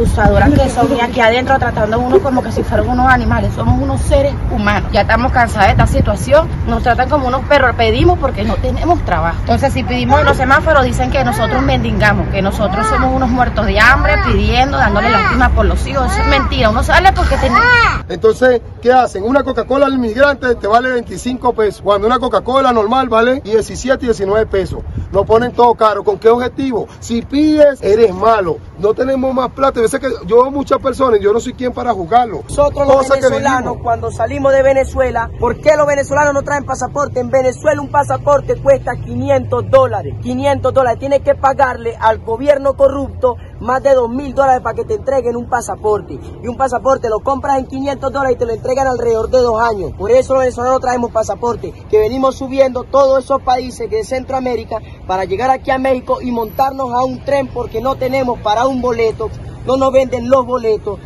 abusadoras que son, y aquí adentro tratando a uno como que si fueran unos animales. Somos unos seres humanos. Ya estamos cansados de esta situación. Nos tratan como unos perros. Pedimos porque no tenemos trabajo. Entonces, si pedimos en los semáforos, dicen que nosotros mendigamos, que nosotros somos unos muertos de hambre, pidiendo, dándole lástima por los hijos. Eso es mentira. Uno sale porque tenemos... Entonces, ¿qué hacen? Una Coca-Cola al inmigrante te vale 25 pesos, cuando una Coca-Cola normal vale 17 y 19 pesos. Nos ponen todo caro. ¿Con qué objetivo? Si pides, eres malo. No tenemos más plata. Yo veo muchas personas, yo no soy quien para juzgarlo. Nosotros los venezolanos, cuando salimos de Venezuela, ¿por qué los venezolanos no traen pasaporte? En Venezuela un pasaporte cuesta $500. $500. Tienes que pagarle al gobierno corrupto más de $2,000 para que te entreguen un pasaporte. Y un pasaporte lo compras en $500 y te lo entregan alrededor de 2 años. Por eso los venezolanos traemos pasaporte, que venimos subiendo todos esos países de Centroamérica para llegar aquí a México y montarnos a un tren porque no tenemos para un boleto, no nos venden los boletos.